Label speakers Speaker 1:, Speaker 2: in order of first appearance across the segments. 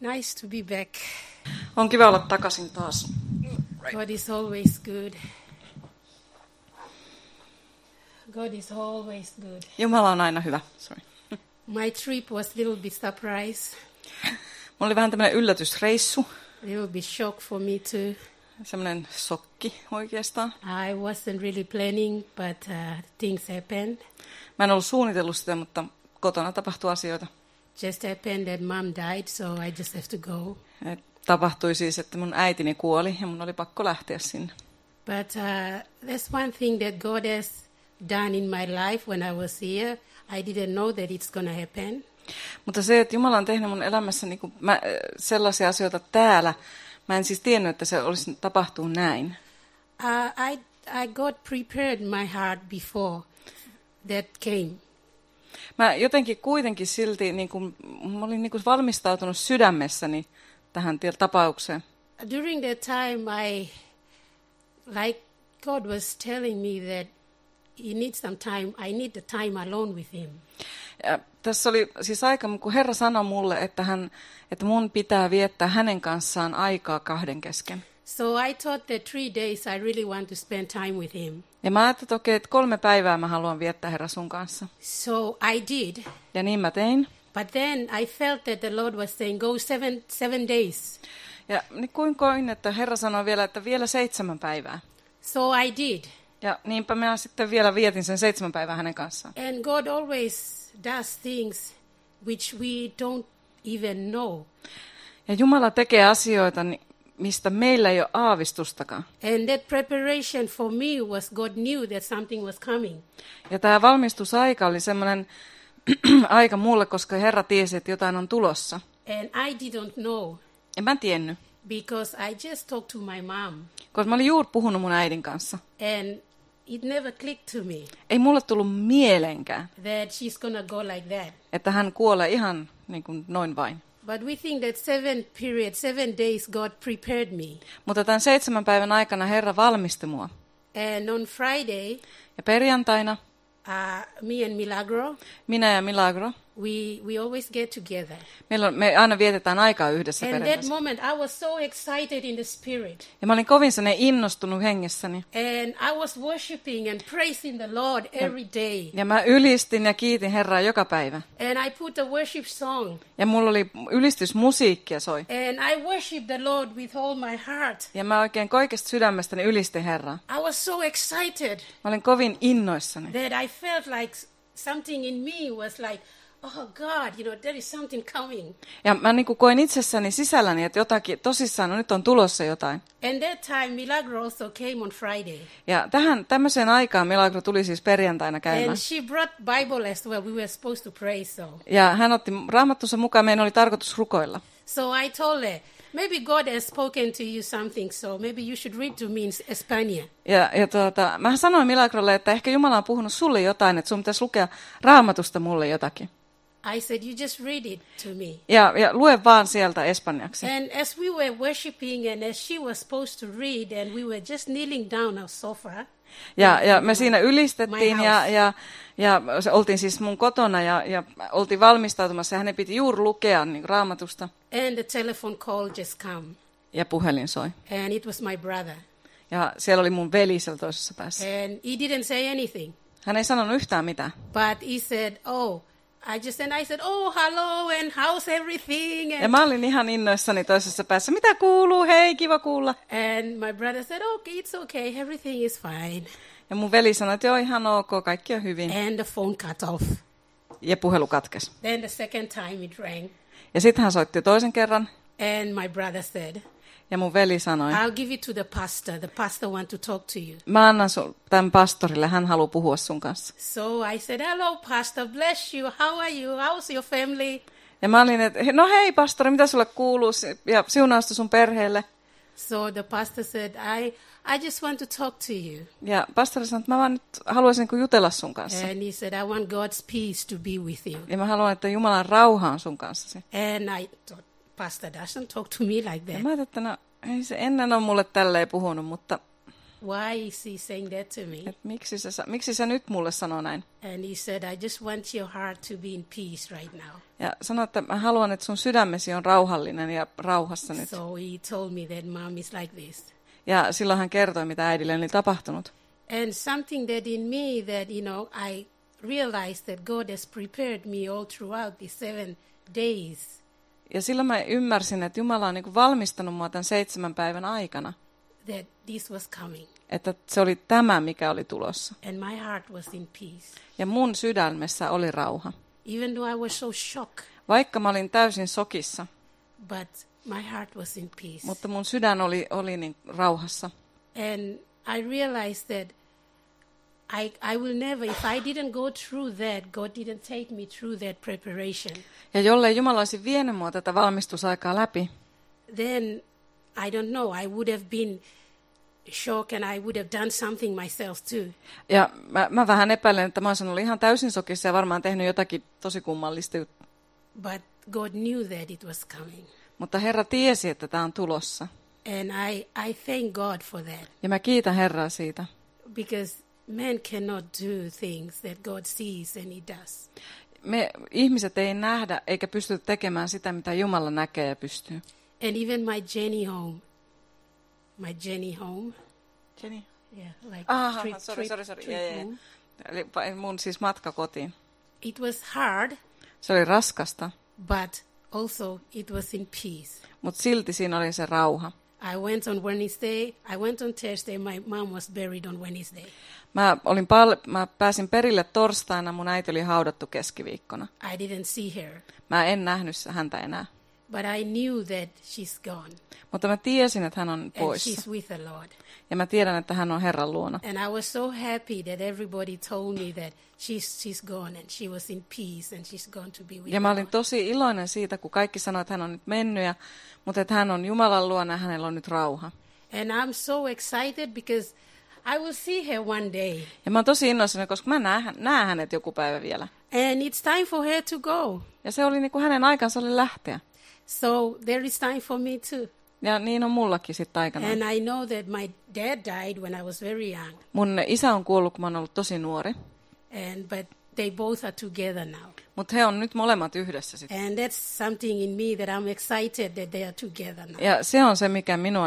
Speaker 1: Nice to be back.
Speaker 2: On kiva olla takaisin taas.
Speaker 1: God is always good. God is always good.
Speaker 2: Jumala on aina hyvä. Sorry.
Speaker 1: My trip was a little bit surprise,
Speaker 2: Mulla oli vähän tämmöinen yllätysreissu.
Speaker 1: a little bit shock for me too.
Speaker 2: Semmoinen shokki oikeastaan.
Speaker 1: I wasn't really planning, but things happened.
Speaker 2: Mä en ollut suunnitellut sitä, mutta kotona tapahtui asioita.
Speaker 1: Just happened that mom died, so I just have to go.
Speaker 2: Tapahtui siis, että mun äitini kuoli ja mun oli pakko lähteä sinne.
Speaker 1: But there's one thing that God has done in my life when I was here. I didn't know that it's going to happen.
Speaker 2: Mutta se, että Jumala on tehnyt mun elämässä niin kuin sellaisia asioita täällä, mä en siis tiennyt, että se olisi tapahtuu näin.
Speaker 1: I God prepared my heart before that came.
Speaker 2: Mä jotenkin kuitenkin silti, niin kuin, mä olin niin kuin valmistautunut sydämessäni tähän tapaukseen.
Speaker 1: During that time, God was telling me that he needs some time. I need the time alone with him.
Speaker 2: Ja tässä oli siis aika, kun Herra sanoi mulle, että mun pitää viettää hänen kanssaan aikaa kahden kesken.
Speaker 1: So I thought that 3 days I really want to spend time with him.
Speaker 2: Ja mä ajattelin, että okei, että 3 päivää mä haluan viettää Herra sun kanssa.
Speaker 1: So I did.
Speaker 2: Ja niin mä tein.
Speaker 1: But then I felt that the Lord was saying, go seven days.
Speaker 2: Ja niin kuin koin, että Herra sanoi vielä, että vielä 7 päivää.
Speaker 1: So I did.
Speaker 2: Ja niinpä mä sitten vielä vietin sen 7 päivää hänen kanssaan.
Speaker 1: And God always does things which we don't even know.
Speaker 2: Ja Jumala tekee asioita, mistä meillä ei ole aavistustakaan.
Speaker 1: And that preparation for me was God knew that something was coming.
Speaker 2: Ja tämä valmistusaika oli semmoinen aika mulle, koska Herra tiesi, että jotain on tulossa.
Speaker 1: And I didn't know
Speaker 2: En mä tiennyt,
Speaker 1: because I just talked to my mom.
Speaker 2: koska mä olin juuri puhunut mun äidin kanssa.
Speaker 1: And it never clicked to me
Speaker 2: Ei mulle tullut mieleenkään,
Speaker 1: that she's going to go like that.
Speaker 2: että hän kuolee ihan niin kuin noin vain.
Speaker 1: But we think that 7 days God prepared me.
Speaker 2: Mutta tämän 7 päivän aikana Herra valmisti mua.
Speaker 1: And on Friday,
Speaker 2: Ja perjantaina
Speaker 1: me and Milagro,
Speaker 2: minä ja Milagro,
Speaker 1: we always get together.
Speaker 2: me aina vietetään aikaa yhdessä
Speaker 1: And that
Speaker 2: perjantaina.
Speaker 1: moment I was so excited in the spirit.
Speaker 2: Ja mä olin kovin sellainen innostunut hengessäni.
Speaker 1: And I was worshiping and praising the Lord every day.
Speaker 2: Ja mä ylistin ja kiitin Herraa joka päivä.
Speaker 1: And I put a worship song.
Speaker 2: Ja mulla oli ylistysmusiikkia soi.
Speaker 1: And I worship the Lord with all my heart.
Speaker 2: Ja mä oikein kaikesta sydämestäni ylistin Herraa.
Speaker 1: I was so excited
Speaker 2: Mä olin kovin innoissani.
Speaker 1: that I felt like something in me was like, oh God, there is something coming.
Speaker 2: Ja mä niin kuin koin itsessäni sisälläni, että jotakin, tosissaan nyt on tulossa jotain.
Speaker 1: And that time Milagro also came on Friday.
Speaker 2: Ja tämmöiseen aikaan Milagro tuli siis perjantaina käymään.
Speaker 1: And she brought Bible as well. We were supposed to pray so.
Speaker 2: Ja hän otti raamattunsa mukaan, meidän oli tarkoitus rukoilla.
Speaker 1: So I told her, maybe God has spoken to you something, so maybe you should read to me in Espanja.
Speaker 2: Ja mä sanoin Milagrolle, että ehkä Jumala on puhunut sulle jotain, että sun pitäisi lukea raamatusta mulle jotakin.
Speaker 1: I said, you just read it to me.
Speaker 2: Ja lue vaan sieltä espanjaksi.
Speaker 1: And as we were worshiping and as she was supposed to read and we were just kneeling down our sofa.
Speaker 2: Ja me siinä ylistettiin ja oltiin siis mun kotona ja oltiin valmistautumassa ja hänen piti juuri lukea niin raamatusta.
Speaker 1: And the telephone call just come.
Speaker 2: Ja puhelin soi.
Speaker 1: And it was my brother.
Speaker 2: Ja siellä oli mun veli siellä toisessa päässä.
Speaker 1: And he didn't say anything.
Speaker 2: Hän ei sanonut yhtään mitään.
Speaker 1: But he said, I said, hello, and how's everything?
Speaker 2: Ja mä olin ihan innoissani toisessa päässä. Mitä kuuluu? Hei, kiva kuulla.
Speaker 1: And my brother said, okay, it's okay, everything is fine.
Speaker 2: Ja mun veli sanoi, että joo, ihan ok, kaikki on hyvin.
Speaker 1: And the phone cut off.
Speaker 2: Ja puhelu katkesi.
Speaker 1: Then the second time it rang.
Speaker 2: Ja sitten hän soitti toisen kerran.
Speaker 1: And my brother said,
Speaker 2: Ja mun veli sanoi,
Speaker 1: I'll give it to the pastor. The pastor want to talk to you.
Speaker 2: mä annan tämän pastorille, hän haluaa puhua sun kanssa.
Speaker 1: So I said, hello, pastor, bless you. How are you? How's your family?
Speaker 2: Ja mä olin, että no hei pastori, mitä sulle kuuluu? Ja siunausta sun perheelle.
Speaker 1: So the pastor said, I just want to talk to you.
Speaker 2: Ja pastori sanoi, että mä vaan nyt haluaisin jutella sun kanssa.
Speaker 1: And he said, I want God's peace to be with you.
Speaker 2: Ja mä haluan, että Jumalan rauha on sun kanssasi.
Speaker 1: And I thought, pastor doesn't talk to me like
Speaker 2: Ja
Speaker 1: that.
Speaker 2: mä ajattelin, että no ei se ennen ole mulle tälleen puhunut, mutta
Speaker 1: why is he saying that to me?
Speaker 2: Et miksi sä nyt mulle sanoo näin?
Speaker 1: And he said, I just want your heart to be in peace right now.
Speaker 2: Ja sanoi, että mä haluan, että sun sydämesi on rauhallinen ja rauhassa nyt.
Speaker 1: So he told me that mom is like this.
Speaker 2: Ja silloin hän kertoi, mitä äidille oli tapahtunut.
Speaker 1: And something that in me that, I realized that God has prepared me all throughout the 7 days.
Speaker 2: Ja silloin mä ymmärsin, että Jumala on niin kuin valmistanut mua tämän 7 päivän aikana.
Speaker 1: That this was coming.
Speaker 2: Että se oli tämä, mikä oli tulossa.
Speaker 1: And my heart was in peace.
Speaker 2: Ja mun sydämessä oli rauha.
Speaker 1: Even though I was so shocked.
Speaker 2: Vaikka mä olin täysin sokissa.
Speaker 1: But my heart was in peace.
Speaker 2: Mutta mun sydän oli niin rauhassa.
Speaker 1: And I realized that I will never, if I didn't go through that, God didn't take me through that preparation.
Speaker 2: Ja jollei Jumala olisi vienyt mua tätä valmistusaikaa läpi,
Speaker 1: then I don't know, I would have been shocked and I would have done something myself too.
Speaker 2: Ja mä vähän epäilen, että mä olisin ollut ihan täysin sokissa ja varmaan tehnyt jotakin tosi kummallista juttua.
Speaker 1: But God knew that it was coming.
Speaker 2: Mutta Herra tiesi, että tämä on tulossa.
Speaker 1: And I thank God for that.
Speaker 2: Ja mä kiitän Herraa siitä.
Speaker 1: Because man cannot do things that God sees and he does.
Speaker 2: Me ihmiset ei nähdä eikä pysty tekemään sitä, mitä Jumala näkee ja pystyy.
Speaker 1: And even my journey home.
Speaker 2: Jenny?
Speaker 1: Yeah, like
Speaker 2: sorry.
Speaker 1: trip
Speaker 2: Yeah.
Speaker 1: home.
Speaker 2: Eli mun siis matka kotiin.
Speaker 1: It was hard,
Speaker 2: Se oli raskasta,
Speaker 1: but also it was in peace.
Speaker 2: mutta silti siinä oli se rauha.
Speaker 1: I went on Wednesday. I went on Thursday. My mom was buried on Wednesday.
Speaker 2: Mä pääsin perille torstaina, mun äiti oli haudattu keskiviikkona.
Speaker 1: I didn't see her,
Speaker 2: Mä en nähnyt häntä enää.
Speaker 1: but I knew that she's gone
Speaker 2: Mutta mä tiesin, että hän on
Speaker 1: and
Speaker 2: poissa.
Speaker 1: she's with the Lord.
Speaker 2: Ja mä tiedän, että hän on Herran luona.
Speaker 1: And I was so happy that everybody told me that she's gone and she was in peace and she's going to be with
Speaker 2: Ja mä
Speaker 1: the
Speaker 2: olin
Speaker 1: Lord.
Speaker 2: tosi iloinen siitä, kun kaikki sanoivat, että hän on nyt mennyt, mutta että hän on Jumalan luona ja hänellä on nyt rauha.
Speaker 1: And I'm so excited because I will see her one day.
Speaker 2: Ja mä oon tosi innoissani, koska mä näen hänet joku päivä vielä.
Speaker 1: And it's time for her to go.
Speaker 2: Ja se oli niin kuin hänen aikansa oli lähteä.
Speaker 1: So there is time for me too.
Speaker 2: Ja niin on mullakin sitten aikanaan.
Speaker 1: And I know that my dad died when I was very young.
Speaker 2: Mun isä on kuollut, kun mä oon ollut tosi nuori.
Speaker 1: But they both are together now.
Speaker 2: Mutta he on nyt molemmat yhdessä sitten.
Speaker 1: And that's something in me that I'm excited that they are together now.
Speaker 2: Ja se on se, mikä minua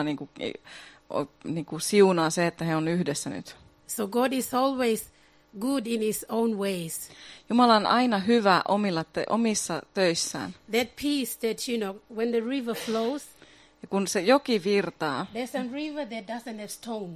Speaker 2: niinku siunaa, se, että he on yhdessä nyt.
Speaker 1: So God is always good in his own ways.
Speaker 2: Jumala on aina hyvä omissa töissään.
Speaker 1: That peace that, when the river flows,
Speaker 2: Ja kun se joki virtaa,
Speaker 1: there's a river that doesn't have stone.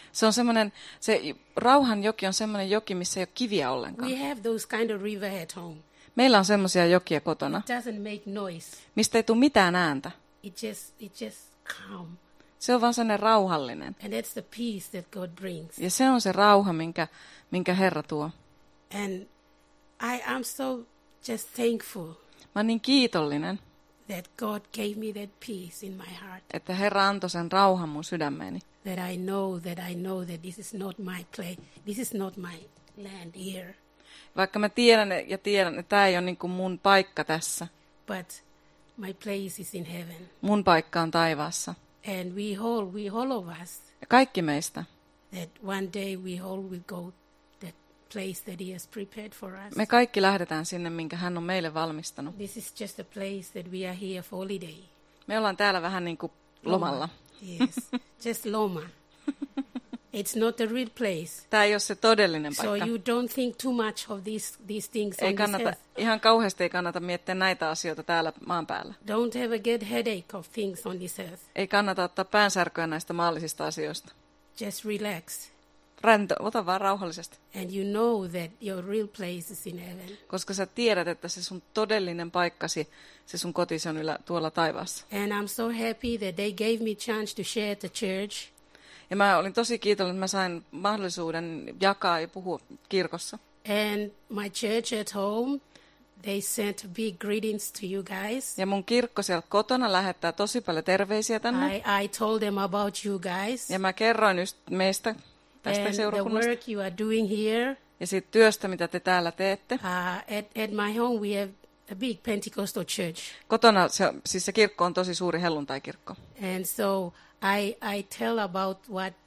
Speaker 2: se rauhan joki on semmoinen joki, missä ei ole kiviä ollenkaan.
Speaker 1: We have those kind of river at home.
Speaker 2: Meillä on semmoisia jokia kotona,
Speaker 1: It doesn't make noise.
Speaker 2: mistä ei tule mitään ääntä.
Speaker 1: It just calm.
Speaker 2: Se on vaan sellainen rauhallinen.
Speaker 1: And that's the peace that God brings.
Speaker 2: Ja se on se rauha, minkä Herra tuo.
Speaker 1: And I'm so just thankful
Speaker 2: Mä oon niin kiitollinen,
Speaker 1: that God gave me that peace in my heart.
Speaker 2: että Herra antoi sen rauhan mun sydämeeni.
Speaker 1: That I know that this is not my place. This is not my land here.
Speaker 2: Vaikka mä tiedän, että tämä ei ole niin kuin mun paikka tässä.
Speaker 1: But my place is in heaven.
Speaker 2: Mun paikka on taivaassa.
Speaker 1: And we all of us,
Speaker 2: Ja kaikki meistä.
Speaker 1: that one day we all will go that place that he has prepared for us.
Speaker 2: Me kaikki lähdetään sinne, minkä hän on meille valmistanut.
Speaker 1: This is just a place that we are here for holiday.
Speaker 2: Me ollaan täällä vähän niin kuin lomalla.
Speaker 1: Yes, just Loma. It's not a real place.
Speaker 2: Tämä ei ole se todellinen
Speaker 1: So
Speaker 2: paikka.
Speaker 1: you don't think too much of these things
Speaker 2: Ei
Speaker 1: on this
Speaker 2: kannata,
Speaker 1: earth.
Speaker 2: ihan kauheasti ei kannata miettiä näitä asioita täällä maan päällä.
Speaker 1: Don't ever get headache of things on this earth.
Speaker 2: Ei kannata ottaa päänsärkyä näistä maallisista asioista.
Speaker 1: Just relax.
Speaker 2: Ota vaan rauhallisesti.
Speaker 1: And you know that your real place is in heaven.
Speaker 2: Koska sä tiedät, että se sun todellinen paikkasi, se sun kotisi on tuolla taivaassa.
Speaker 1: And I'm so happy that they gave me chance to share at the church.
Speaker 2: Ja mä olin tosi kiitollinen, että mä sain mahdollisuuden jakaa ja puhua kirkossa.
Speaker 1: And my church at home, they sent big greetings to you guys.
Speaker 2: Ja mun kirkko siellä kotona lähettää tosi paljon terveisiä tänne.
Speaker 1: I told them about you guys.
Speaker 2: Ja mä kerroin just meistä, tästä
Speaker 1: And the
Speaker 2: seurakunnasta.
Speaker 1: work you are doing here.
Speaker 2: Ja siitä työstä, mitä te täällä teette.
Speaker 1: At my home we have a big Pentecostal church.
Speaker 2: Kotona siis se kirkko on tosi suuri helluntaikirkko.
Speaker 1: And so I tell about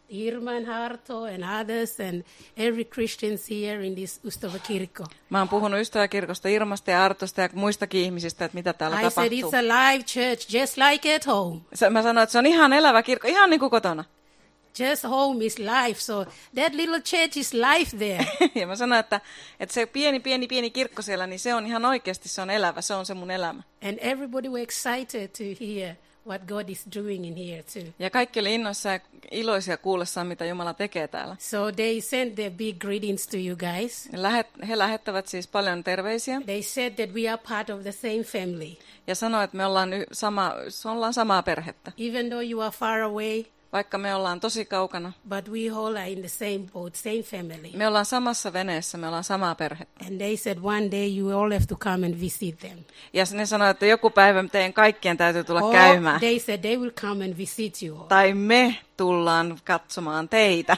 Speaker 1: Irma and Harto and others and every Christians here in this Ystäväkirkko.
Speaker 2: Mä oon puhunut Ystäväkirkosta, Irmasta ja Artosta ja muistakin ihmisistä, että mitä täällä
Speaker 1: I
Speaker 2: tapahtuu.
Speaker 1: said it's a live church, just like at home.
Speaker 2: Mä sanoin, että se on ihan elävä kirkko, ihan niin kuin kotona.
Speaker 1: Just home is life, so that little church is life there.
Speaker 2: Ja mä sanoin, että se pieni kirkko siellä, niin se on ihan oikeasti, se on elävä, se on se mun elämä.
Speaker 1: And everybody were excited to hear what God is doing in here too.
Speaker 2: Ja kaikki oli innoissaan ja iloisia kuullessaan, mitä Jumala tekee täällä.
Speaker 1: So they sent their big greetings to you guys.
Speaker 2: He lähettävät siis paljon terveisiä.
Speaker 1: They said that we are part of the same family.
Speaker 2: Ja sanoi, että me ollaan samaa perhettä.
Speaker 1: Even though you are far away,
Speaker 2: vaikka me ollaan tosi kaukana.
Speaker 1: but we all are in the same boat, same family.
Speaker 2: Me ollaan samassa veneessä, me ollaan samaa perhettä.
Speaker 1: And they said one day you all have to come and visit them.
Speaker 2: Ja ne sanoi, että joku päivä teidän kaikkien täytyy tulla käymään.
Speaker 1: They said they will come and visit you all.
Speaker 2: Tai me tullaan katsomaan teitä.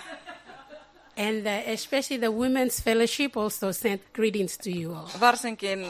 Speaker 1: And especially the women's fellowship also sent greetings to you all.
Speaker 2: Varsinkin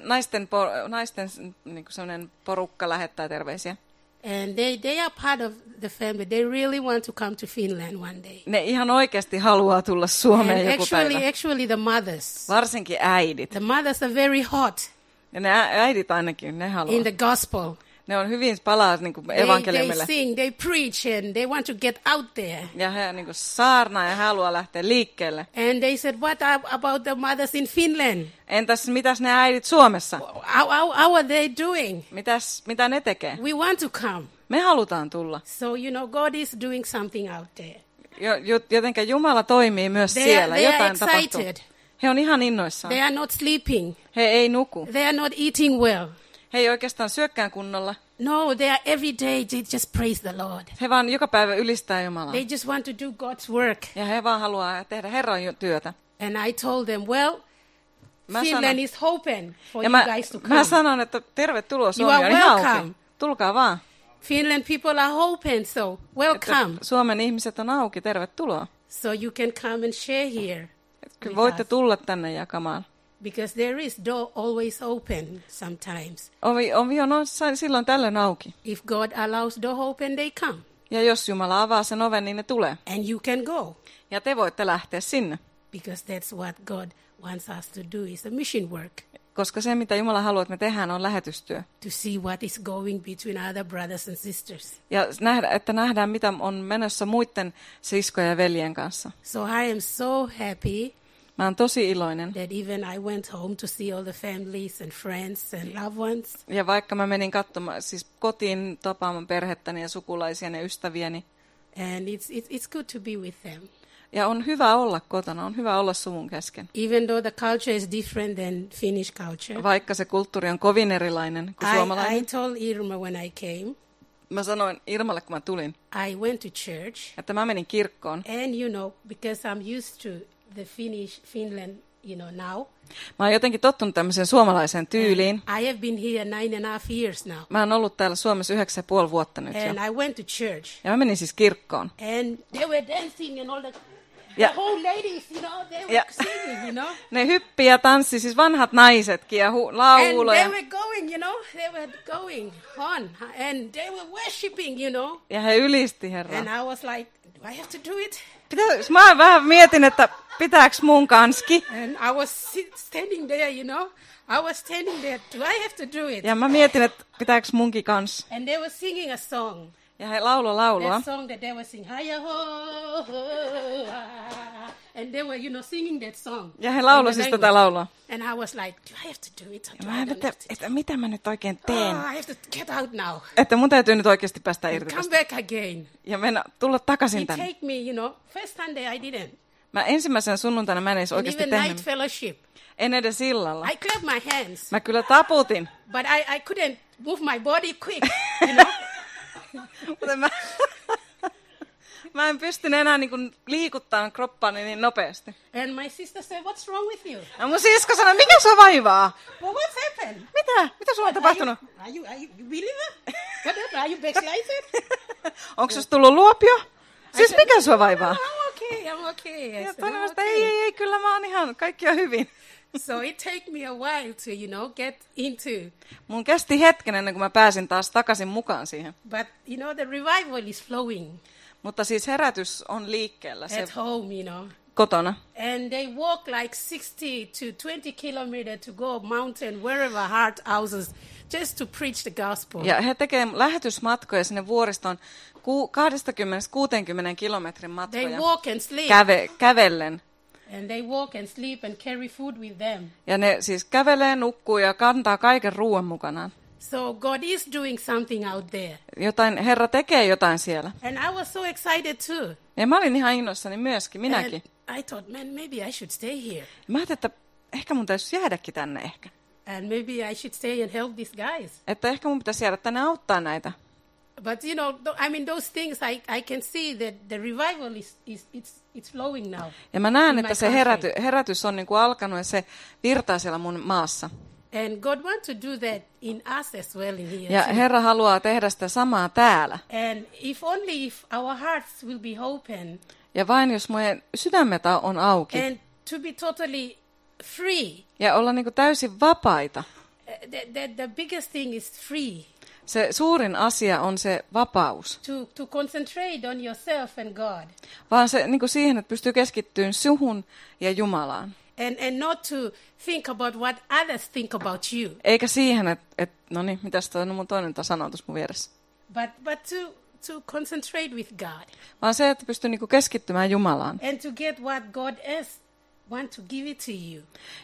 Speaker 2: naisten niin kuin sellainen porukka lähettää terveisiä.
Speaker 1: And they are part of the family. They really want to come to Finland one day.
Speaker 2: Ne ihan oikeasti haluaa tulla Suomeen
Speaker 1: And
Speaker 2: joku päivä.
Speaker 1: actually the mothers.
Speaker 2: Varsinkin äidit.
Speaker 1: The mothers are very hot.
Speaker 2: Ja ne äidit ainakin, ne haluaa.
Speaker 1: In the gospel.
Speaker 2: Ne on hyvin palaa niin kuin evankeliumille.
Speaker 1: They sing, they preach, and they want to get out there.
Speaker 2: Ja he niin kuin saarnaa ja he haluaa lähteä liikkeelle.
Speaker 1: And they said, what about the mothers in Finland?
Speaker 2: Mitäs ne äidit Suomessa?
Speaker 1: How are they doing?
Speaker 2: Mitä ne tekee?
Speaker 1: We want to come.
Speaker 2: Me halutaan tulla.
Speaker 1: So, God is doing something out there.
Speaker 2: Jotenka Jumala toimii myös siellä.
Speaker 1: They are
Speaker 2: Jotain tapahtuu.
Speaker 1: excited.
Speaker 2: He on ihan innoissaan.
Speaker 1: They are not sleeping.
Speaker 2: He ei nuku.
Speaker 1: They are not eating well.
Speaker 2: He ei oikeastaan syökkään kunnolla.
Speaker 1: No, they are every day, they just praise the Lord.
Speaker 2: He vaan joka päivä ylistää Jumalaa.
Speaker 1: They just want to do God's work.
Speaker 2: Ja he vaan haluaa tehdä Herran työtä.
Speaker 1: And I told them, Finland is open for you guys to come.
Speaker 2: Mä sanon, että tervetuloa Suomeen.
Speaker 1: You are welcome.
Speaker 2: Tulkaa vaan.
Speaker 1: Finland people are open, so welcome.
Speaker 2: Että Suomen ihmiset on auki, tervetuloa.
Speaker 1: So you can come and share here.
Speaker 2: Kyllä voitte tulla tänne jakamaan.
Speaker 1: Because there is door always open sometimes.
Speaker 2: Ovi on silloin tällöin auki.
Speaker 1: If God allows door open, they come.
Speaker 2: Ja jos Jumala avaa sen oven, niin ne tulee.
Speaker 1: And you can go.
Speaker 2: Ja te voitte lähteä sinne.
Speaker 1: Because that's what God wants us to do, is a mission work.
Speaker 2: Koska se, mitä Jumala haluaa, että me tehdään, on lähetystyö.
Speaker 1: To see what is going between other brothers and sisters.
Speaker 2: Ja nähdään, mitä on menossa muiden siskojen ja veljen kanssa.
Speaker 1: So I am so happy.
Speaker 2: Mä oon tosi iloinen.
Speaker 1: That even I went home to see all the families and friends and loved ones.
Speaker 2: Ja vaikka mä menin katsomaan, siis kotiin tapaamaan perhettäni ja sukulaisiani ja ystäviäni.
Speaker 1: And it's good to be with them.
Speaker 2: Ja on hyvä olla kotona, on hyvä olla suvun kesken.
Speaker 1: Even though the culture is different than Finnish culture.
Speaker 2: Vaikka se kulttuuri on kovin erilainen kuin suomalainen.
Speaker 1: I told Irma when I came.
Speaker 2: Mä sanoin Irmalle, kun mä tulin.
Speaker 1: I went to church.
Speaker 2: Että mä menin kirkkoon.
Speaker 1: And because I'm used to the Finland, now.
Speaker 2: Mä oon jotenkin tottunut tämmöiseen suomalaiseen tyyliin.
Speaker 1: I have been here 9.5 years now.
Speaker 2: Mä oon ollut täällä Suomessa 9,5 vuotta nyt jo.
Speaker 1: And I went to church.
Speaker 2: Ja mä menin siis kirkkoon.
Speaker 1: And they were dancing and all the whole ladies, they were singing,
Speaker 2: Ne hyppi ja tanssi, siis vanhat naisetkin ja lauloja.
Speaker 1: And they were going, they were going on. And they were worshiping,
Speaker 2: Ja he ylisti Herraa.
Speaker 1: And I was like, do I have to do it?
Speaker 2: Mä vähän mietin, että pitääks mun kanski.
Speaker 1: And I was standing there, I was standing there, do I have to do it?
Speaker 2: Ja mä mietin, että pitääks munkin kans.
Speaker 1: And they were singing a song.
Speaker 2: Ja he laulua.
Speaker 1: That song that they were singing, and they were, singing that song.
Speaker 2: Ja he lauloi siis tätä laulua.
Speaker 1: And I was like, do I have to do it?
Speaker 2: Että mitä mä nyt oikein teen?
Speaker 1: I have to get out now.
Speaker 2: Että mun täytyy nyt oikeasti päästä irti
Speaker 1: tästä. Come back again.
Speaker 2: Ja tulla takaisin tänne.
Speaker 1: Take me, first Sunday I didn't.
Speaker 2: Mä ensimmäisenä sunnuntaina mä en edes oikeasti tehnyt.
Speaker 1: Night fellowship.
Speaker 2: En edes illalla.
Speaker 1: I clapped my hands.
Speaker 2: Mä kyllä taputin.
Speaker 1: But I couldn't move my body quick,
Speaker 2: Mutta mä en pystynyt enää liikuttamaan kroppaani niin nopeasti.
Speaker 1: And my sister said, what's wrong with you?
Speaker 2: Ja mun sisko sanoi, mikä sua vaivaa?
Speaker 1: Well, what's happened?
Speaker 2: Mitä sulla on tapahtunut?
Speaker 1: Are you believer? Are you backslided?
Speaker 2: Onko susta tullut luopio? Siis mikä sua vaivaa?
Speaker 1: I'm okay.
Speaker 2: Ja toinen vasta, ei, kyllä mä oon ihan, kaikki on hyvin.
Speaker 1: So it take me a while to, get into.
Speaker 2: Mun kesti hetken ennen kuin mä pääsin taas takaisin mukaan siihen.
Speaker 1: But, the revival is flowing.
Speaker 2: Mutta siis herätys on liikkeellä se
Speaker 1: at home,
Speaker 2: kotona.
Speaker 1: And they walk like 60 to 20 kilometers to go mountain, wherever heart houses, just to preach the gospel.
Speaker 2: Ja he tekevät lähetysmatkoja sinne vuoristoon 20-60 kilometrin matkoja.
Speaker 1: They walk and sleep.
Speaker 2: Kävellen.
Speaker 1: And they walk and sleep and carry food with them.
Speaker 2: Ja ne siis kävelee, nukkuu ja kantaa kaiken ruoan mukanaan.
Speaker 1: So God is doing something out there.
Speaker 2: Herra tekee jotain siellä.
Speaker 1: And I was so excited too.
Speaker 2: Ja mä olin ihan innoissani myöskin, minäkin.
Speaker 1: And I thought, man, maybe I should stay here.
Speaker 2: Mä ajattelin, että ehkä mun täytyisi jäädäkin tänne ehkä.
Speaker 1: And maybe I should stay and help these guys.
Speaker 2: Että ehkä mun pitäisi jäädä tänne auttaa näitä.
Speaker 1: But those things I can see that the revival it's flowing now.
Speaker 2: Ja mä näen, että se herätys on niin kuin alkanut ja se virtaa siellä mun maassa.
Speaker 1: And God wants to do that in us as well in here.
Speaker 2: Ja Herra haluaa tehdä sitä samaa täällä.
Speaker 1: And if our hearts will be open.
Speaker 2: Ja vain jos meidän sydämet on auki.
Speaker 1: And to be totally free.
Speaker 2: Ja olla niin kuin täysin vapaita.
Speaker 1: The biggest thing is free.
Speaker 2: Se suurin asia on se vapaus.
Speaker 1: To concentrate on yourself and God.
Speaker 2: Vaan se niin kuin siihen, että pystyy keskittymään suhun ja Jumalaan.
Speaker 1: And not to think about what others think about you.
Speaker 2: Eikä siihen, että no niin, mitäs toi mun toinen sanoo tuossa mun vieressä.
Speaker 1: But to concentrate with God.
Speaker 2: Vaan se, että pystyy niin kuin keskittymään Jumalaan.
Speaker 1: And to get what God want to give it to you.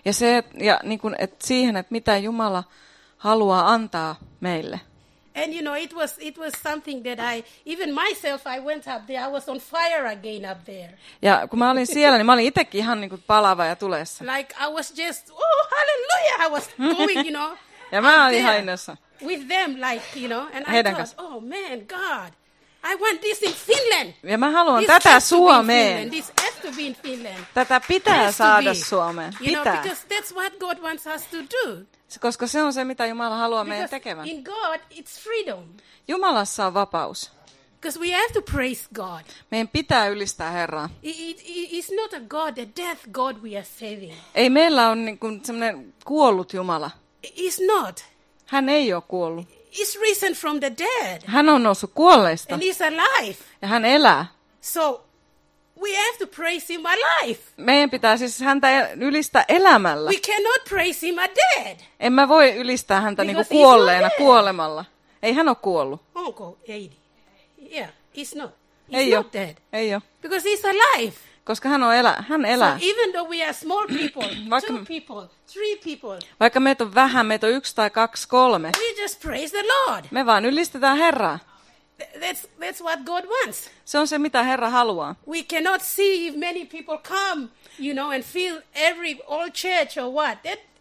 Speaker 2: Ja niin kuin, että siihen, että mitä Jumala haluaa antaa meille.
Speaker 1: And it was something that even myself, I went up there, I was on fire again up there.
Speaker 2: Ja kun mä olin siellä, niin mä olin itsekin ihan niin kuin palava ja tulessa.
Speaker 1: Like I was just, hallelujah, I was going,
Speaker 2: Ja mä olin ihan innossa.
Speaker 1: With them, like, and I thought, oh man, God, I want this in Finland.
Speaker 2: Ja mä haluan tätä Suomeen.
Speaker 1: This has to be in Finland.
Speaker 2: Tätä pitää saada Suomeen. Pitää.
Speaker 1: Because that's what God wants us to do.
Speaker 2: Koska se on se, mitä Jumala haluaa meidän tekevän.
Speaker 1: In God, it's freedom.
Speaker 2: Jumalassa on vapaus.
Speaker 1: Because we have to praise God.
Speaker 2: Meidän pitää ylistää Herraa.
Speaker 1: It's not a God, a death God we are saving.
Speaker 2: Ei meillä ole niin kuin semmoinen kuollut Jumala.
Speaker 1: It's not.
Speaker 2: Hän ei ole kuollut.
Speaker 1: He's risen from the dead.
Speaker 2: Hän on noussut kuolleista.
Speaker 1: And he's alive.
Speaker 2: Ja hän elää.
Speaker 1: So we have to praise him alive.
Speaker 2: Meidän pitää siis häntä ylistää elämällä.
Speaker 1: We cannot praise him a dead.
Speaker 2: En mä voi ylistää häntä niinku kuolleena kuolemalla. Ei hän ole kuollut.
Speaker 1: Onko? Ei. Yeah, he's not.
Speaker 2: Ei
Speaker 1: not dead.
Speaker 2: Ei ole.
Speaker 1: Because he's alive.
Speaker 2: Koska hän elää.
Speaker 1: So even though we are small people, 2 people, 3 people.
Speaker 2: Vaikka meitä on vähän, meitä on 1 tai 2, 3.
Speaker 1: We just praise the Lord.
Speaker 2: Me vaan ylistetään Herraa.
Speaker 1: That's what God wants.
Speaker 2: Se on se, mitä Herra haluaa.
Speaker 1: We cannot see if many people come, and fill all church or what.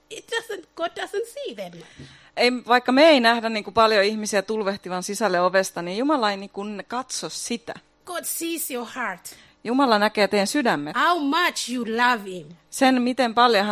Speaker 1: God doesn't see that.
Speaker 2: Vaikka me ei nähdä niin kuin paljon ihmisiä tulvehtivan sisälle ovesta, niin Jumala ei niin kuin katso sitä.
Speaker 1: God sees your heart.
Speaker 2: Jumala näkee teidän sydämet.
Speaker 1: How much you love him.
Speaker 2: Sen, miten paljon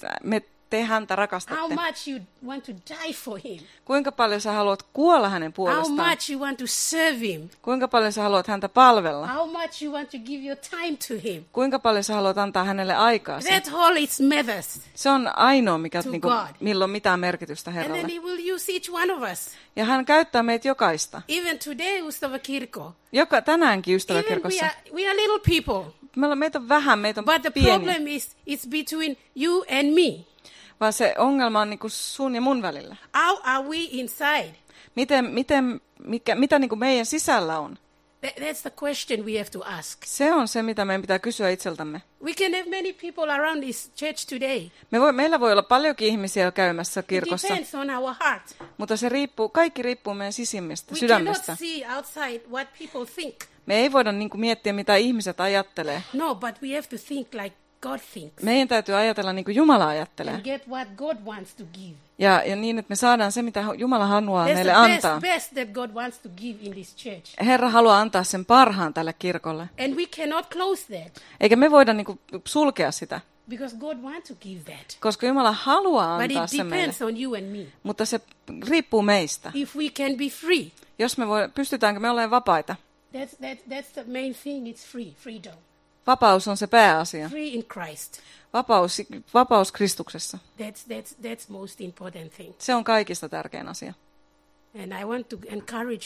Speaker 2: te häntä rakastatte.
Speaker 1: How much you want to die for him.
Speaker 2: Kuinka paljon sä haluat kuolla hänen puolestaan.
Speaker 1: How much you want to serve him.
Speaker 2: Kuinka paljon sä haluat häntä palvella.
Speaker 1: How much you want to give your time to him.
Speaker 2: Kuinka paljon sä haluat antaa hänelle aikaa.
Speaker 1: That all its matters.
Speaker 2: Se on ainoa, mikä milloin mitään merkitystä Herralle.
Speaker 1: And then he will use each one of us.
Speaker 2: Ja hän käyttää meitä jokaista.
Speaker 1: Even today, Ystäväkirkko.
Speaker 2: Tänäänkin Ystäväkirkossa.
Speaker 1: We are little people.
Speaker 2: Meitä on vähän, meitä on
Speaker 1: pieni. But the problem is, it's between you and me.
Speaker 2: Vaan se ongelma on niinku sun ja mun välillä.
Speaker 1: How are we inside?
Speaker 2: Mitä niinku meidän sisällä on?
Speaker 1: That's the question we have to ask.
Speaker 2: Se on se, mitä meidän pitää kysyä itseltämme.
Speaker 1: We can have many people around this church today.
Speaker 2: Meillä voi olla paljonkin ihmisiä käymässä kirkossa.
Speaker 1: It depends on our heart.
Speaker 2: Mutta kaikki riippuu meidän sisimmistä, sydämestä.
Speaker 1: We cannot see outside what people think.
Speaker 2: Me ei voida niinku miettiä, mitä ihmiset ajattelee.
Speaker 1: No, but we have to think like God thinks.
Speaker 2: Meidän täytyy ajatella niin kuin Jumala ajattelee.
Speaker 1: And get what God wants to give.
Speaker 2: Ja niin, että me saadaan se, mitä Jumala haluaa meille antaa.
Speaker 1: That's the best that God wants to give in this church.
Speaker 2: Herra haluaa antaa sen parhaan tälle kirkolle.
Speaker 1: And we cannot close that.
Speaker 2: Eikä me voida niin kuin sulkea sitä.
Speaker 1: Because God wants to give that.
Speaker 2: Koska Jumala haluaa antaa sen meille.
Speaker 1: But it depends on you and me.
Speaker 2: Mutta se riippuu meistä.
Speaker 1: If we can be free.
Speaker 2: Jos pystytäänkö me olemaan vapaita.
Speaker 1: That's the main thing, it's freedom.
Speaker 2: Vapaus on se pääasia.
Speaker 1: Free in Christ.
Speaker 2: Vapaus Kristuksessa.
Speaker 1: That's most important thing.
Speaker 2: Se on kaikista tärkein asia.
Speaker 1: And I want to encourage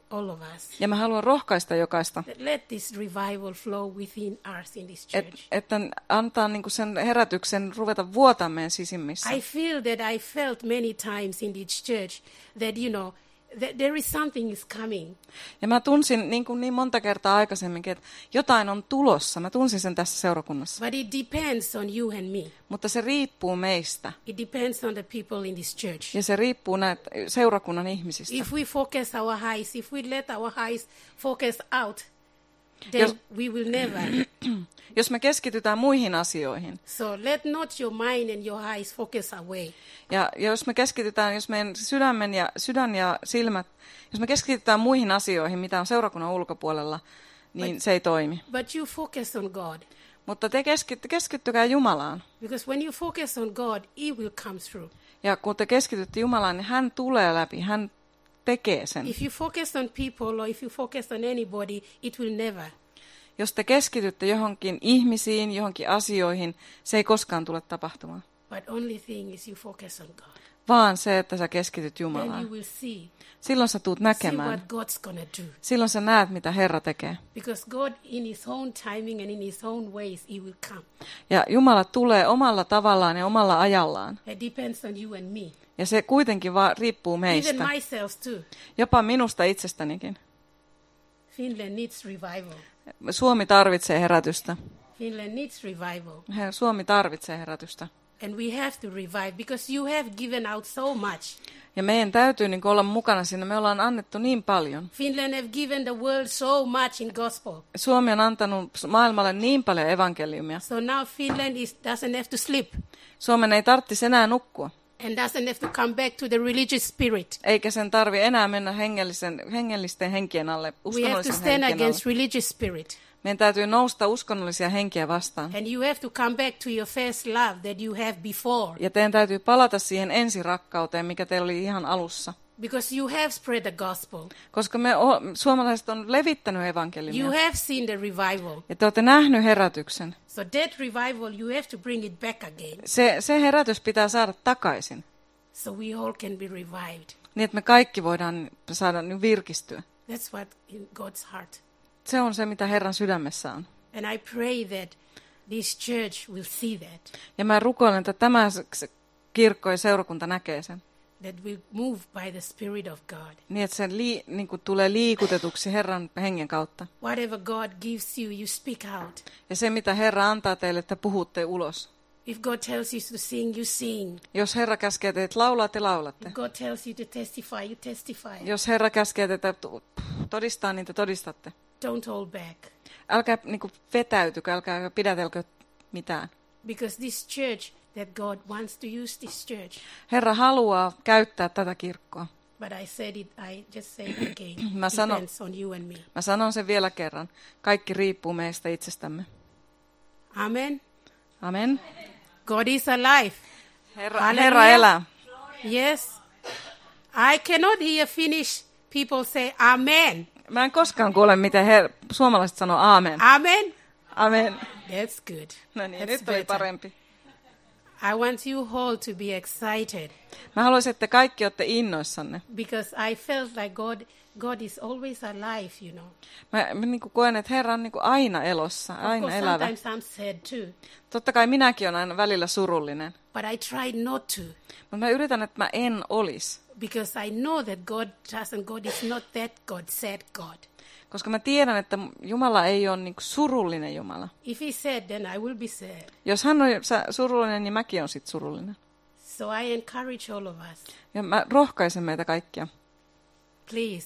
Speaker 1: all of us.
Speaker 2: Ja mä haluan rohkaista jokaista,
Speaker 1: Let this revival flow within us in this church.
Speaker 2: että antaa niin kuin sen herätyksen ruveta vuotamaan meidän sisimmissä.
Speaker 1: I feel that I felt many times in this church that, that there is something is coming.
Speaker 2: Ja mä tunsin niin monta kertaa aikaisemminkin, että jotain on tulossa. Mä tunsin sen tässä seurakunnassa.
Speaker 1: But it depends on you and me.
Speaker 2: Mutta se riippuu meistä.
Speaker 1: It depends on the people in this church.
Speaker 2: Ja se riippuu näitä seurakunnan ihmisistä.
Speaker 1: If we focus our eyes, if we let our eyes focus out, then we will never.
Speaker 2: Jos me keskitytään muihin asioihin.
Speaker 1: So let not your mind and your eyes focus away.
Speaker 2: Ja jos me keskitytään, jos meidän sydän ja silmät, jos me keskitytään muihin asioihin, mitä on seurakunnan ulkopuolella, niin se ei toimi.
Speaker 1: But you focus on God.
Speaker 2: Mutta te keskittykää Jumalaan.
Speaker 1: Because when you focus on God, He will come through.
Speaker 2: Ja kun te keskitytte Jumalaan, niin hän tulee läpi, hän tekee sen.
Speaker 1: If you focus on people or if you focus on anybody, it will never.
Speaker 2: Jos te keskitytte johonkin ihmisiin, johonkin asioihin, se ei koskaan tule tapahtumaan.
Speaker 1: But only thing is you focus on God.
Speaker 2: Vaan se, että sä keskityt
Speaker 1: Then
Speaker 2: Jumalaan.
Speaker 1: you will see.
Speaker 2: Silloin sä tuut
Speaker 1: See
Speaker 2: näkemään.
Speaker 1: what God's gonna do.
Speaker 2: Silloin sä näet, mitä Herra tekee.
Speaker 1: Because God in His own timing and in His own ways, He will come.
Speaker 2: Ja Jumala tulee omalla tavallaan ja omalla ajallaan.
Speaker 1: It depends on you and me.
Speaker 2: Ja se kuitenkin vaan riippuu
Speaker 1: Even
Speaker 2: meistä.
Speaker 1: myself too.
Speaker 2: Jopa minusta itsestänikin.
Speaker 1: Finland needs revival.
Speaker 2: Suomi tarvitsee herätystä.
Speaker 1: Finland needs revival.
Speaker 2: Suomi tarvitsee herätystä.
Speaker 1: And we have to revive because you have given out so much.
Speaker 2: Ja meidän täytyy niin olla mukana siinä. Me ollaan annettu niin paljon.
Speaker 1: Finland have given the world so much in gospel.
Speaker 2: Suomi on antanut maailmalle niin paljon evankeliumia.
Speaker 1: So now Finland doesn't have to sleep.
Speaker 2: Suomen ei tarvitsisi enää nukkua.
Speaker 1: And doesn't have to come back to the religious spirit.
Speaker 2: Eikä sen tarvi enää mennä hengellisten henkien alle,
Speaker 1: We have to
Speaker 2: uskonnollisten
Speaker 1: stand
Speaker 2: henkien alle.
Speaker 1: against religious spirit.
Speaker 2: Meidän täytyy nousta uskonnollisia henkiä vastaan.
Speaker 1: And you have to come back to your first love that you have before.
Speaker 2: Ja teidän täytyy palata siihen ensirakkauteen, mikä teillä oli ihan alussa.
Speaker 1: Because you have spread the gospel.
Speaker 2: Koska me suomalaiset on levittänyt evankeliumia.
Speaker 1: You have seen the revival.
Speaker 2: Ja te olette nähnyt herätyksen.
Speaker 1: So that revival, you have to bring it back again.
Speaker 2: Se herätys pitää saada takaisin.
Speaker 1: So we all can be revived.
Speaker 2: Niin, että me kaikki voidaan saada virkistyä.
Speaker 1: That's what in God's heart.
Speaker 2: Se on se, mitä Herran sydämessä on.
Speaker 1: And I pray that this church will see that.
Speaker 2: Ja mä rukoilen, että tämä kirkko ja seurakunta näkee sen.
Speaker 1: That we move by the Spirit of God.
Speaker 2: Niin, että se niin kuin tulee liikutetuksi Herran hengen kautta.
Speaker 1: Whatever God gives you, you speak out.
Speaker 2: Ja se, mitä Herra antaa teille, että puhutte ulos.
Speaker 1: If God tells you to sing, you sing.
Speaker 2: Jos Herra käskee teitä laulaa, te laulatte.
Speaker 1: If God tells you to testify, you testify.
Speaker 2: Jos Herra käskee teitä todistaa, niin te todistatte.
Speaker 1: Don't hold back.
Speaker 2: Älkää niin kuin vetäytykö, älkää pidätelkö mitään.
Speaker 1: Because this church, that God wants to use this church.
Speaker 2: Herra haluaa käyttää tätä kirkkoa.
Speaker 1: But I said it, I just say it again. Depends on you and me.
Speaker 2: Mä sanon sen vielä kerran. Kaikki riippuu meistä itsestämme.
Speaker 1: Amen.
Speaker 2: Amen.
Speaker 1: God is alive.
Speaker 2: Herra elää.
Speaker 1: Yes. I cannot hear Finnish people say amen.
Speaker 2: Mä en koskaan kuule, miten suomalaiset sanoo aamen.
Speaker 1: Amen.
Speaker 2: Amen.
Speaker 1: That's good.
Speaker 2: No niin,
Speaker 1: That's
Speaker 2: nyt oli
Speaker 1: better.
Speaker 2: parempi.
Speaker 1: I want you all to be excited
Speaker 2: Mä haluaisin, että kaikki olette innoissanne.
Speaker 1: because I felt like God is always alive, you know.
Speaker 2: Mä niin kuin koen, että Herra on niin kuin aina elossa,
Speaker 1: Of
Speaker 2: aina
Speaker 1: course,
Speaker 2: elävä.
Speaker 1: sometimes I'm sad too,
Speaker 2: Totta kai minäkin olen aina välillä surullinen.
Speaker 1: but I tried not to
Speaker 2: Mutta mä yritän, että mä en olisi.
Speaker 1: because I know that God is not that God, sad God.
Speaker 2: Koska mä tiedän, että Jumala ei ole niin kuin surullinen Jumala.
Speaker 1: If He said, then I will be sad.
Speaker 2: Jos hän on surullinen, niin mäkin olen sitten surullinen.
Speaker 1: So I encourage all of us,
Speaker 2: Ja mä rohkaisen meitä kaikkia.
Speaker 1: please,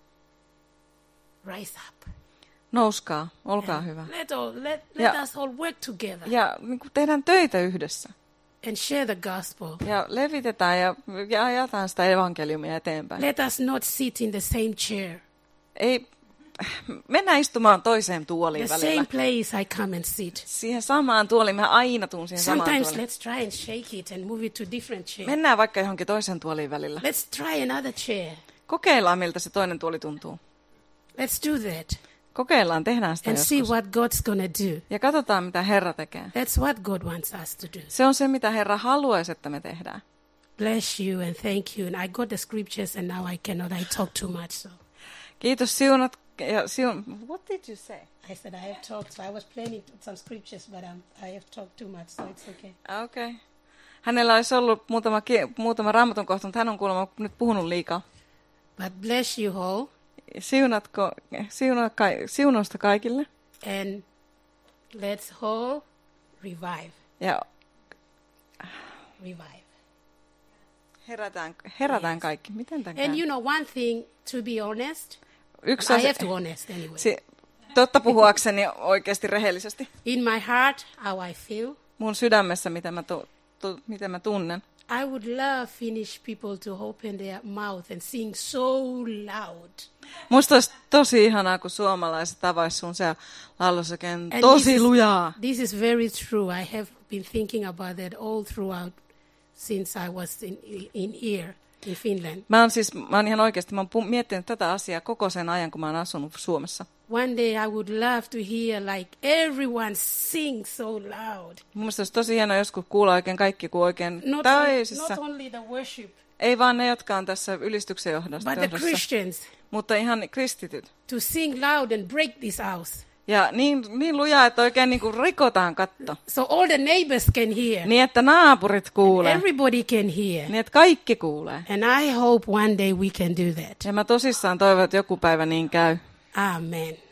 Speaker 1: rise up.
Speaker 2: Nouskaa, olkaa hyvä.
Speaker 1: Let
Speaker 2: Ja-
Speaker 1: us all work together
Speaker 2: Ja niin kuin tehdään töitä yhdessä.
Speaker 1: and share the gospel.
Speaker 2: Ja levitetään ja ajetaan sitä evankeliumia eteenpäin.
Speaker 1: Let us not sit in the same chair.
Speaker 2: Ei, mennään istumaan toiseen tuoliin
Speaker 1: The
Speaker 2: välillä.
Speaker 1: same place I come and sit.
Speaker 2: Siihen samaan tuoliin, mä aina tuun siihen samaan
Speaker 1: Sometimes
Speaker 2: tuoliin.
Speaker 1: let's try and shake it and move it to different chair.
Speaker 2: Mennään vaikka johonkin toisen tuoliin välillä.
Speaker 1: Let's try another chair.
Speaker 2: Kokeillaan, miltä se toinen tuoli tuntuu.
Speaker 1: Let's do that
Speaker 2: Kokeillaan, tehdään sitä
Speaker 1: and see
Speaker 2: joskus.
Speaker 1: what God's gonna do.
Speaker 2: Ja katsotaan, mitä Herra tekee.
Speaker 1: That's what God wants us to do.
Speaker 2: Se on se, mitä Herra haluaisi, että me tehdään.
Speaker 1: Bless you and thank you. And I got the scriptures and now I cannot. I talk too much. So
Speaker 2: Kiitos siunat. Ja what did you say?
Speaker 1: I said I have talked. So I was planning some scriptures, but I have talked too much, so it's okay.
Speaker 2: Okay. Hänellä olisi ollut muutama raamatun kohta, mutta hän on kuulemma nyt puhunut liikaa.
Speaker 1: But bless you all.
Speaker 2: Siunausta kaikille.
Speaker 1: And let's all revive.
Speaker 2: Ja
Speaker 1: Revive.
Speaker 2: Herätään kaikki. Miten tämän
Speaker 1: And you know one thing, to be honest,
Speaker 2: Yksi
Speaker 1: I
Speaker 2: asia,
Speaker 1: have to honest anyway.
Speaker 2: totta puhuakseni oikeasti rehellisesti.
Speaker 1: In my heart, how I feel.
Speaker 2: Mun sydämessä, mitä mä tunnen.
Speaker 1: I would love Finnish people to open their mouth and sing so loud.
Speaker 2: Musta olisi tosi ihanaa, kun suomalaiset avaisi sun se laulussa tosi lujaa.
Speaker 1: This is very true. I have been thinking about that all throughout since I was in here in Finland.
Speaker 2: Mä oon ihan oikeasti, mä oon miettinyt tätä asiaa koko sen ajan, kun mä oon asunut Suomessa.
Speaker 1: One day I would love to hear like everyone sing so loud.
Speaker 2: Musta olisi tosi hienoa joskus kuulla oikein kaikki, kun oikein täysissä.
Speaker 1: Not only the worship.
Speaker 2: Ei vaan ne, jotka on tässä ylistyksen johdossa.
Speaker 1: But the Christians.
Speaker 2: Mutta ihan kristityt.
Speaker 1: To sing loud and break this house.
Speaker 2: Ja niin lujaa, että oikein niin kuin rikotaan katto.
Speaker 1: So all the neighbors can hear.
Speaker 2: Niin, että naapurit kuulee.
Speaker 1: Everybody can hear.
Speaker 2: Niin, että kaikki kuulee.
Speaker 1: And I hope one day we can do that.
Speaker 2: Ja mä tosissaan toivon, että joku päivä niin käy.
Speaker 1: Amen.